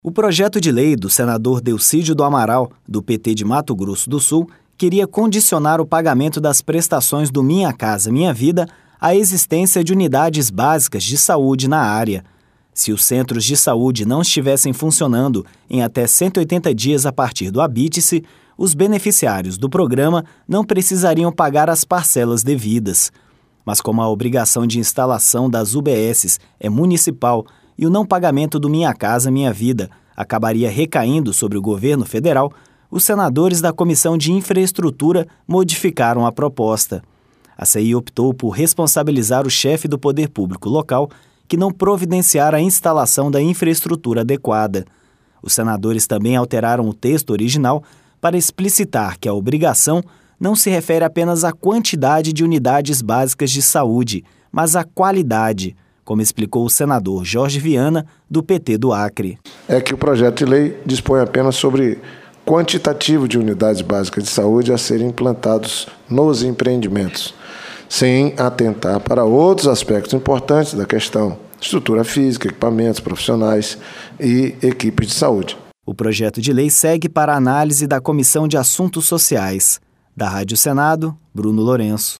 O projeto de lei do senador Delcídio do Amaral, do PT de Mato Grosso do Sul, queria condicionar o pagamento das prestações do Minha Casa Minha Vida à existência de unidades básicas de saúde na área. Se os centros de saúde não estivessem funcionando em até 180 dias a partir do habite-se, os beneficiários do programa não precisariam pagar as parcelas devidas. Mas como a obrigação de instalação das UBSs é municipal e o não pagamento do Minha Casa Minha Vida acabaria recaindo sobre o governo federal, os senadores da Comissão de Infraestrutura modificaram a proposta. A CI optou por responsabilizar o chefe do poder público local que não providenciara a instalação da infraestrutura adequada. Os senadores também alteraram o texto original para explicitar que a obrigação não se refere apenas à quantidade de unidades básicas de saúde, mas à qualidade, como explicou o senador Jorge Viana, do PT do Acre. É que o projeto de lei dispõe apenas sobre quantitativo de unidades básicas de saúde a serem implantados nos empreendimentos, sem atentar para outros aspectos importantes da questão: estrutura física, equipamentos profissionais e equipes de saúde. O projeto de lei segue para a análise da Comissão de Assuntos Sociais. Da Rádio Senado, Bruno Lourenço.